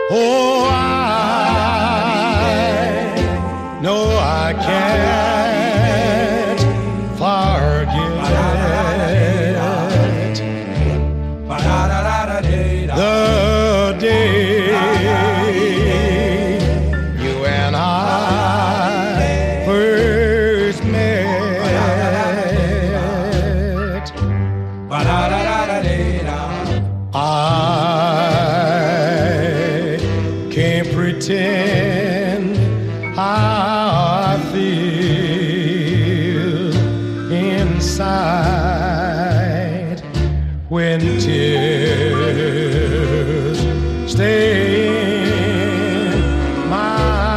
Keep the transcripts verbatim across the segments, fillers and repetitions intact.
Oh, I know I can't forget the day you and I first met. I can't pretend how I feel inside when tears stay in my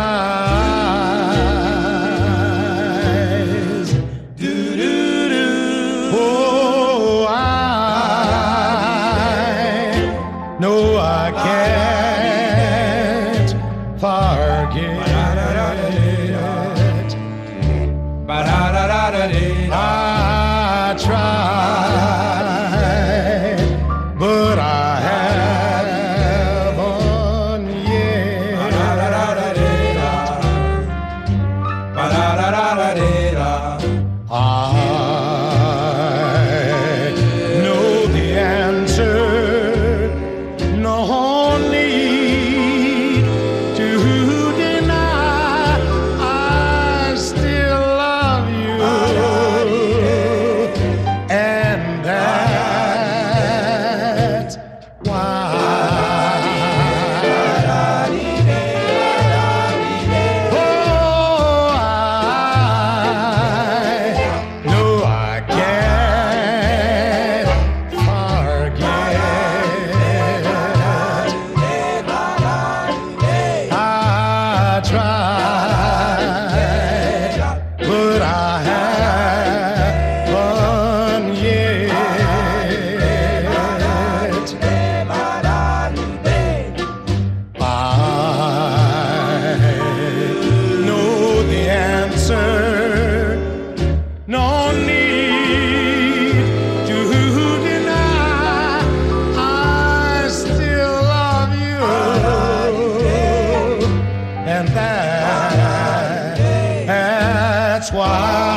eyes. Do-do-do. Oh, I know I can't forget. I tried, but I haven't yet. I know the answer. No need to deny. I still love you, and that's why. Oh, I know I can't forget. I tried, but I haven't yet. I know the answer. No need to deny. I still love you, and that, that's why.